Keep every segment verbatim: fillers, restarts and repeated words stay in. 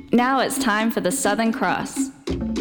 Now it's time for the Southern Cross.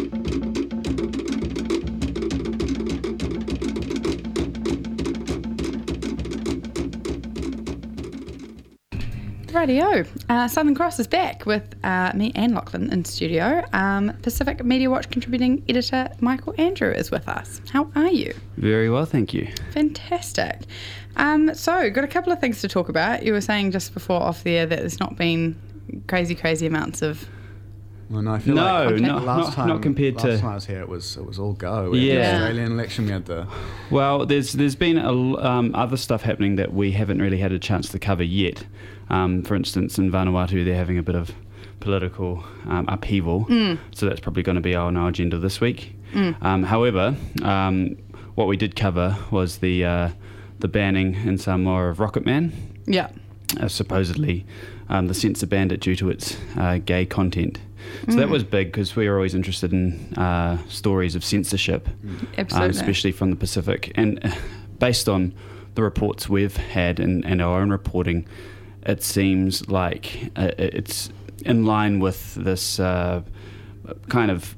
Rightio. Uh, Southern Cross is back with uh, me and Lachlan in studio. Um, Pacific Media Watch contributing editor Michael Andrew is with us. How are you? Very well, thank you. Fantastic. Um, so, got a couple of things to talk about. You were saying just before off the air that there's not been crazy, crazy amounts of... Well, no, I feel no, like no, last not, time, not compared last to... Last time I was here, it was it was all go. We yeah. had the Australian election, we had the... Well, there's there's been a, um, other stuff happening that we haven't really had a chance to cover yet. Um, for instance, in Vanuatu, they're having a bit of political um, upheaval, mm. so that's probably going to be on our agenda this week. Mm. Um, however, um, what we did cover was the uh, the banning in Samoa of Rocket Man. Yeah. Uh, supposedly, um, the censor banned it due to its uh, gay content. So mm. that was big because we were always interested in uh, stories of censorship, Absolutely. Um, especially from the Pacific. And uh, based on the reports we've had and, and our own reporting, it seems like uh, it's in line with this uh, kind of,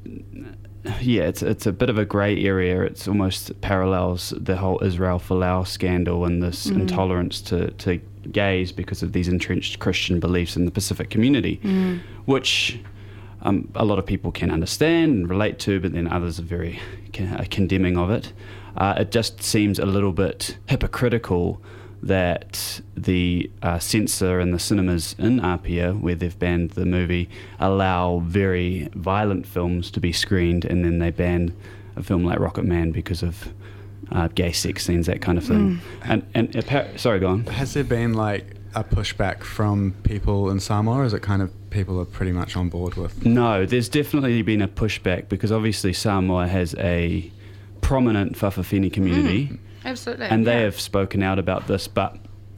yeah, it's it's a bit of a grey area. It's almost parallels the whole Israel Folau scandal and this mm. intolerance to, to gays because of these entrenched Christian beliefs in the Pacific community, mm. which um, a lot of people can understand and relate to, but then others are very con- are condemning of it. Uh, it just seems a little bit hypocritical that the uh, censor in the cinemas in Apia, where they've banned the movie, allow very violent films to be screened, and then they ban a film like Rocket Man because of uh, gay sex scenes, that kind of thing. Mm. And and appa- sorry, go on. Has there been like a pushback from people in Samoa, or is it kind of people are pretty much on board with? No, there's definitely been a pushback because obviously Samoa has a prominent Whawhawhine community. Mm. Absolutely. And they yeah. have spoken out about this, but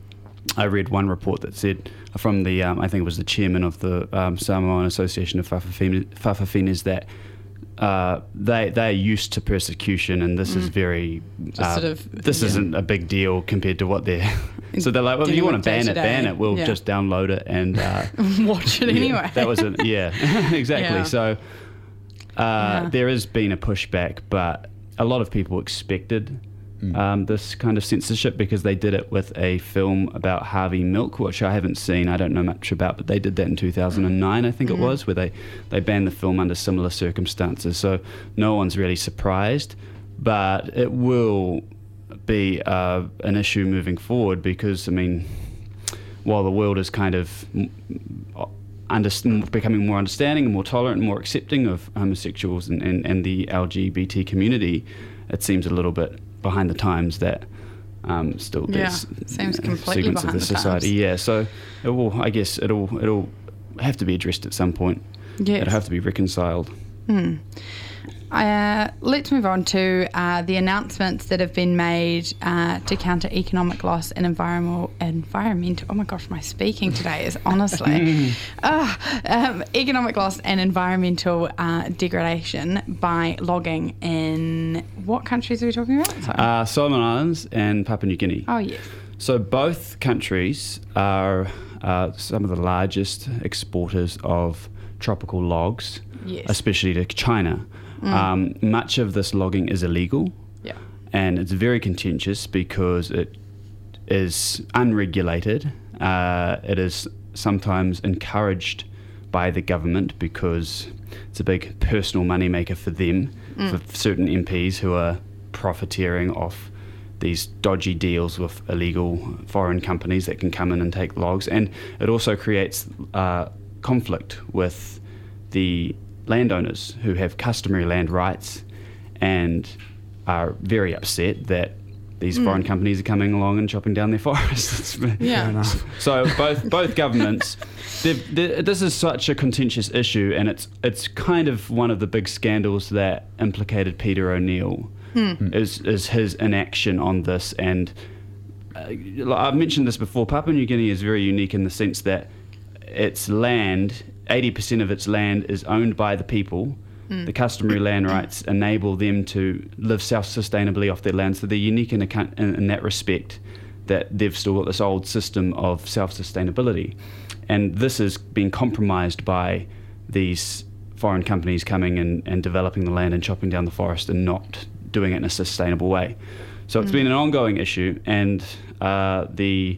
I read one report that said from the, um, I think it was the chairman of the um, Samoan Association of Whawhawhinas, that uh, they they are used to persecution, and this mm. is very, uh, sort of, this yeah. isn't a big deal compared to what they're, so they're like, well, if you want to ban it, ban it, we'll yeah. just download it and uh, watch it yeah, anyway. That was it, yeah, exactly. Yeah. So uh, yeah. there has been a pushback, but a lot of people expected Um, this kind of censorship because they did it with a film about Harvey Milk, which I haven't seen, I don't know much about, but they did that in two thousand nine, I think mm. it was, where they, they banned the film under similar circumstances. So no one's really surprised, but it will be uh, an issue moving forward because, I mean, while the world is kind of under, becoming more understanding and more tolerant and more accepting of homosexuals and, and, and the L G B T community, it seems a little bit behind the times that um, still yeah, there's seems uh, completely segments behind of the, the society. times. Yeah, so it will. I guess it'll it'll have to be addressed at some point. Yes. It'll have to be reconciled. Hmm. Uh, let's move on to uh, the announcements that have been made uh, to counter economic loss and environmental, environmental. Oh my gosh, my speaking today is honestly uh, um, economic loss and environmental uh, degradation by logging in what countries are we talking about? Sorry. Uh, Solomon Islands and Papua New Guinea. Oh yes. So both countries are uh, some of the largest exporters of tropical logs, yes. especially to China. Mm. Um, much of this logging is illegal, yeah. and it's very contentious because it is unregulated. Uh, it is sometimes encouraged by the government because it's a big personal moneymaker for them, mm. for certain M Ps who are profiteering off these dodgy deals with illegal foreign companies that can come in and take logs. And it also creates uh, conflict with the landowners who have customary land rights and are very upset that these mm. foreign companies are coming along and chopping down their forests. Yeah. So both both governments, they've, they're, this is such a contentious issue, and it's it's kind of one of the big scandals that implicated Peter O'Neill, mm. is is his inaction on this. And uh, I've mentioned this before, Papua New Guinea is very unique in the sense that its land, eighty percent of its land is owned by the people. Mm. The customary land rights enable them to live self-sustainably off their land, so they're unique in, a, in, in that respect, that they've still got this old system of self-sustainability. And this has been compromised by these foreign companies coming and, and developing the land and chopping down the forest and not doing it in a sustainable way. So it's mm. been an ongoing issue, and uh, the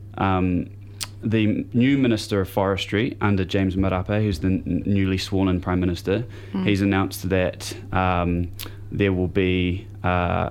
um, the new Minister of Forestry under James Marape, who's the n- newly sworn-in Prime Minister, mm. he's announced that um, there will be uh,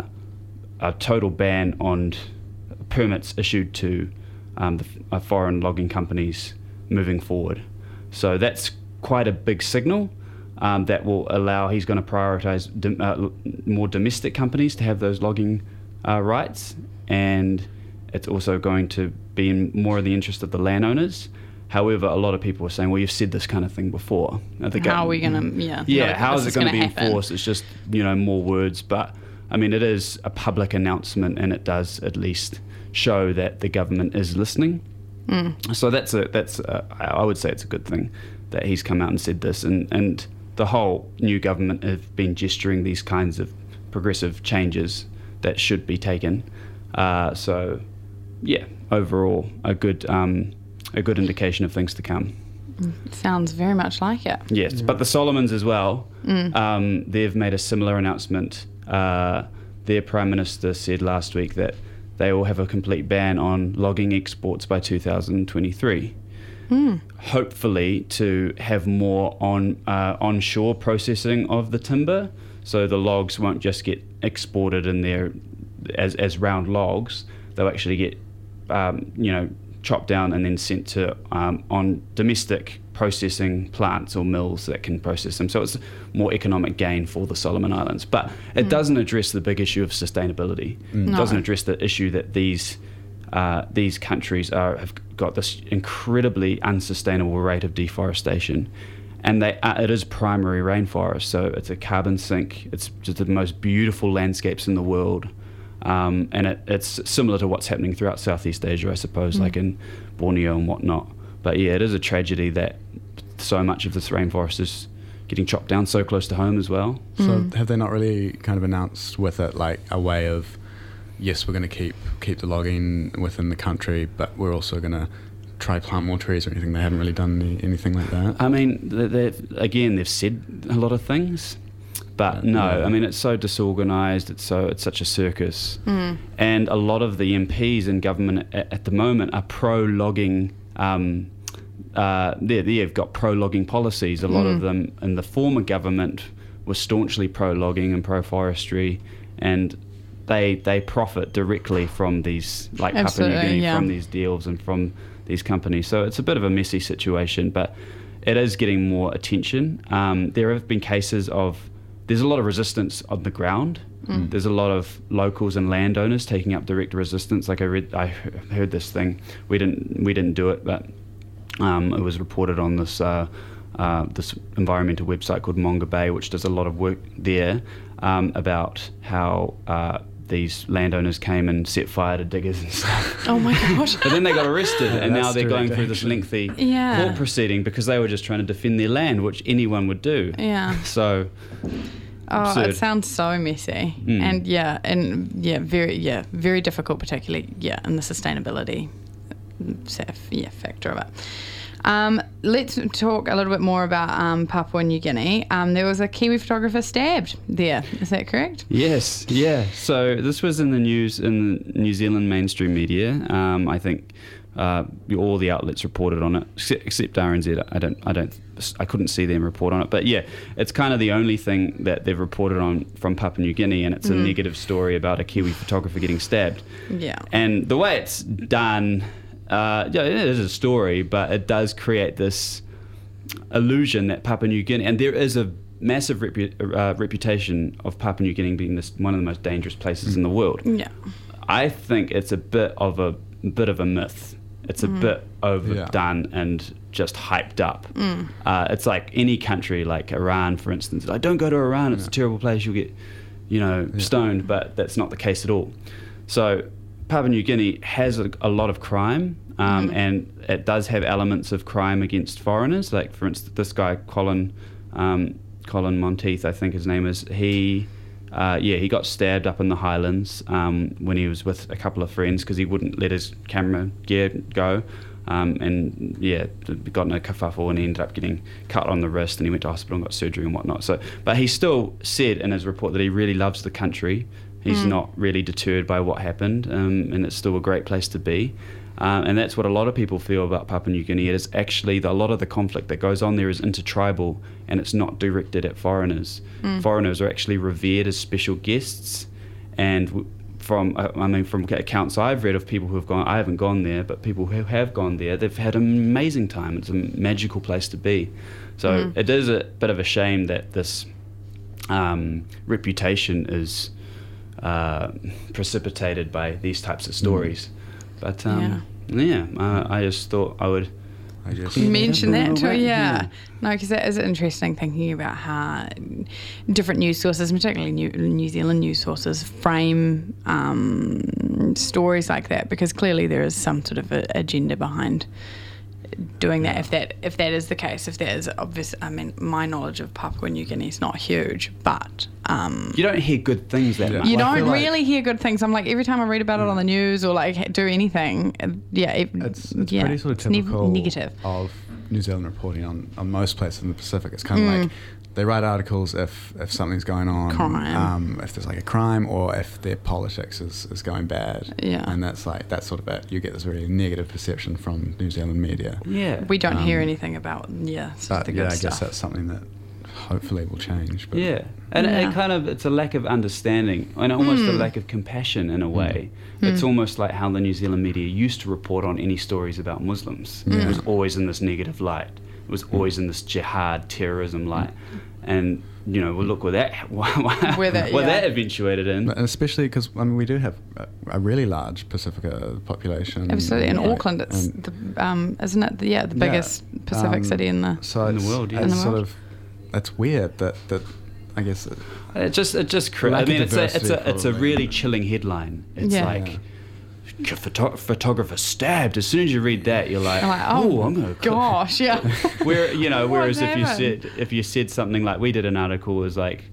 a total ban on permits issued to um, the uh, foreign logging companies moving forward. So that's quite a big signal um, that will allow, he's going to prioritise dom- uh, more domestic companies to have those logging uh, rights, and it's also going to be in more in the interest of the landowners. However, a lot of people are saying, well, you've said this kind of thing before. How go- are we going to, yeah. Yeah, no, how is it going to be happen. enforced? It's just, you know, more words. But, I mean, it is a public announcement, and it does at least show that the government is listening. Mm. So that's, a, that's a, I would say it's a good thing that he's come out and said this. And, and the whole new government have been gesturing these kinds of progressive changes that should be taken. Uh, so, yeah, overall, a good um, a good indication of things to come. Sounds very much like it. Yes, but the Solomons as well, mm. um, they've made a similar announcement. Uh, their Prime Minister said last week that they will have a complete ban on logging exports by two thousand twenty-three. Mm. Hopefully to have more on uh, onshore processing of the timber, so the logs won't just get exported in there as as round logs. They'll actually get um, you know chopped down and then sent to um, on domestic processing plants or mills that can process them. So it's more economic gain for the Solomon Islands. But it mm. doesn't address the big issue of sustainability. Mm. It no. doesn't address the issue that these uh, these countries are have got this incredibly unsustainable rate of deforestation. And they uh, it is primary rainforest, so it's a carbon sink. It's just the most beautiful landscapes in the world. Um, and it, it's similar to what's happening throughout Southeast Asia, I suppose, mm. like in Borneo and whatnot. But yeah, it is a tragedy that so much of this rainforest is getting chopped down so close to home as well. So mm. have they not really kind of announced with it like a way of, yes, we're going to keep keep the logging within the country, but we're also going to try plant more trees or anything? They haven't really done any, anything like that. I mean, they, again, they've said a lot of things. But no, yeah. I mean, it's so disorganised, it's so it's such a circus. Mm. And a lot of the M Ps in government at, at the moment are pro-logging, um, uh, they, they've got pro-logging policies. A lot mm. of them in the former government were staunchly pro-logging and pro-forestry, and they they profit directly from these, like Papua New Guinea, yeah. from these deals and from these companies. So it's a bit of a messy situation, but it is getting more attention. Um, there have been cases of There's a lot of resistance on the ground. Mm. There's a lot of locals and landowners taking up direct resistance. Like I read, I heard this thing. We didn't, we didn't do it, but um, it was reported on this uh, uh, this environmental website called Monga Bay, which does a lot of work there um, about how uh, these landowners came and set fire to diggers and stuff. Oh my gosh! But then they got arrested, yeah, and now they're going through this actually. lengthy yeah. court proceeding because they were just trying to defend their land, which anyone would do. Yeah. So. Oh, absurd. It sounds so messy, mm. and yeah, and yeah, very yeah, very difficult, particularly yeah, in the sustainability, yeah, factor of it. Um, let's talk a little bit more about um, Papua New Guinea. Um, there was a Kiwi photographer stabbed there. Is that correct? Yes, yeah. So this was in the news in New Zealand mainstream media. Um, I think uh, all the outlets reported on it, except, except R N Z. I don't, I don't, I couldn't see them report on it. But yeah, it's kind of the only thing that they've reported on from Papua New Guinea, and it's mm. a negative story about a Kiwi photographer getting stabbed. Yeah. And the way it's done. Uh, yeah, it is a story, but it does create this illusion that Papua New Guinea, and there is a massive repu- uh, reputation of Papua New Guinea being this one of the most dangerous places mm. in the world. Yeah, I think it's a bit of a bit of a myth. It's a mm. bit overdone yeah. and just hyped up. Mm. Uh, it's like any country, like Iran, for instance. Like, don't go to Iran; it's yeah. a terrible place. You'll get, you know, yeah. stoned. But that's not the case at all. So Papua New Guinea has a, a lot of crime, um, mm. and it does have elements of crime against foreigners. Like, for instance, this guy, Colin um, Colin Monteith, I think his name is, he, uh, yeah, he got stabbed up in the Highlands um, when he was with a couple of friends because he wouldn't let his camera gear go. Um, and yeah, got in a kerfuffle and he ended up getting cut on the wrist and he went to hospital and got surgery and whatnot. So, but he still said in his report that he really loves the country. He's mm. not really deterred by what happened, um, and it's still a great place to be. Um, and that's what a lot of people feel about Papua New Guinea. It is actually the, a lot of the conflict that goes on there is intertribal, and it's not directed at foreigners. Mm. Foreigners are actually revered as special guests, and w- from I mean from accounts I've read of people who have gone, I haven't gone there, but people who have gone there, they've had an amazing time. It's a magical place to be. So mm. it is a bit of a shame that this um, reputation is uh, precipitated by these types of stories. Mm. But um, yeah, yeah uh, I just thought I would I just mention that too. Yeah, yeah. no, because that is interesting. Thinking about how different news sources, particularly New, New Zealand news sources, frame um, stories like that, because clearly there is some sort of a agenda behind doing that. If that if that is the case, if that is obvious, I mean, my knowledge of Papua New Guinea is not huge, but um, you don't hear good things that Yeah. much. you Well, I don't feel really like- hear good things. I'm like, every time I read about it on the news or like do anything, uh, yeah, it, It's, it's yeah, pretty sort of it's ne- typical negative. of New Zealand reporting on, on most places in the Pacific. It's kind of Mm. like they write articles if, if something's going on, Crime. Um, if there's like a crime or if their politics is, is going bad. Yeah. And that's like, that's sort of it. You get this very negative perception from New Zealand media. Yeah. We don't hear Um, anything about yeah, it's just But the yeah, good I stuff. guess that's something that hopefully will change. But Yeah, and Yeah. it kind of it's a lack of understanding and almost a Mm. lack of compassion in a way. It's Mm. almost like how the New Zealand media used to report on any stories about Muslims. It Yeah. was always in this negative light. It was always in this jihad terrorism light, and you know, well, look where that Where that- where yeah. that eventuated in. And especially because I mean we do have a, a really large Pacifica population. Absolutely, in Like, Auckland, it's and- the, um, isn't it? The, yeah, the Yeah, biggest Pacific um, city in the. so In the it's, world, yeah. it's In the sort world. of it's weird that that I guess it, It just it just cr- I Lack of mean, it's a it's diversity, a it's a probably. really chilling headline. It's Yeah. like. Photo- photographer stabbed. As soon as you read that, you're like, I'm like, oh, "Ooh, I'm gonna." gosh, yeah. Where you know, What whereas if you happened? said if you said something like we did an article was like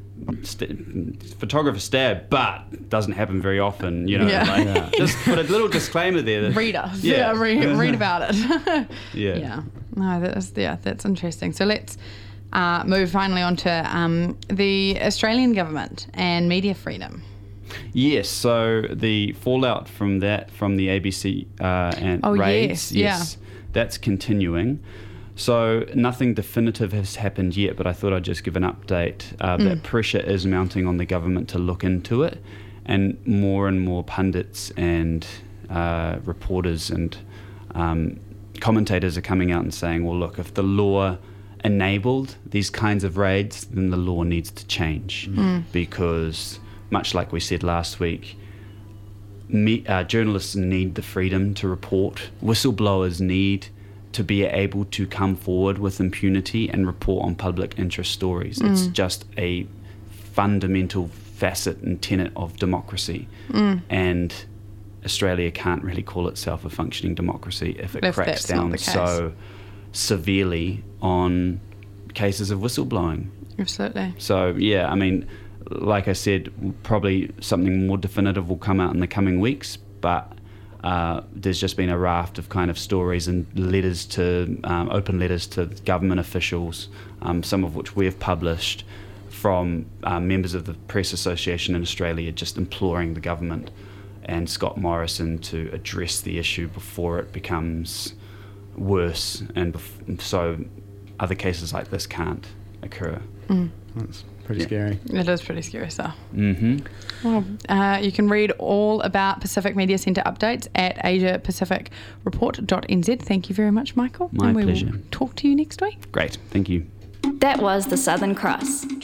st- photographer stabbed, but doesn't happen very often. You know, Yeah. like Yeah. just put a little disclaimer there. That, Read us. Yeah. Yeah, read, read about it. Yeah. Yeah. No, that's yeah, that's interesting. So let's uh, move finally on to um, the Australian government and media freedom. Yes, so the fallout from that, from the A B C uh, and Oh, raids, yes, that's continuing. So nothing definitive has happened yet, but I thought I'd just give an update uh, that pressure is mounting on the government to look into it, and more and more pundits and uh, reporters and um, commentators are coming out and saying, well, look, if the law enabled these kinds of raids, then the law needs to change because, much like we said last week, me, uh, journalists need the freedom to report. Whistleblowers need to be able to come forward with impunity and report on public interest stories. Mm. It's just a fundamental facet and tenet of democracy. Mm. And Australia can't really call itself a functioning democracy if it If cracks that's not down the case. so severely on cases of whistleblowing. Absolutely. So, yeah, I mean, like I said, probably something more definitive will come out in the coming weeks, but uh, there's just been a raft of kind of stories and letters to, um, open letters to government officials, um, some of which we have published, from uh, members of the Press Association in Australia just imploring the government and Scott Morrison to address the issue before it becomes worse, and bef- so other cases like this can't occur. Mm. that's pretty Yeah. scary. It is pretty scary stuff. Mm-hmm. Well, uh, you can read all about Pacific Media Centre updates at asia pacific report dot n z. Thank you very much, Michael. My and we pleasure. will talk to you next week. Great, thank you. That was the Southern Cross.